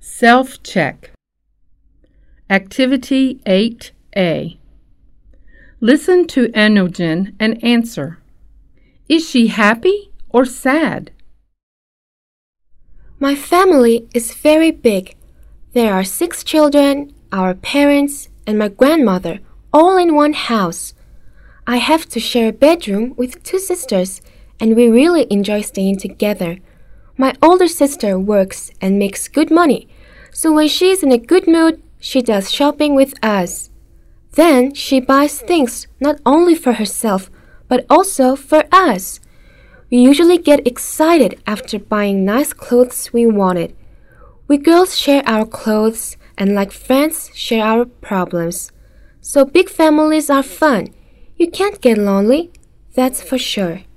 Self-check. Activity 8A. Listen to Enogen and answer. Is she happy or sad? My family is very big. There are 6 children, our parents, and my grandmother, all in one house. I have to share a bedroom with 2 sisters, and we really enjoy staying together. My older sister works and makes good money, so when she's in a good mood, she does shopping with us. Then she buys things not only for herself, but also for us. We usually get excited after buying nice clothes we wanted. We girls share our clothes and like friends share our problems. So big families are fun. You can't get lonely, that's for sure.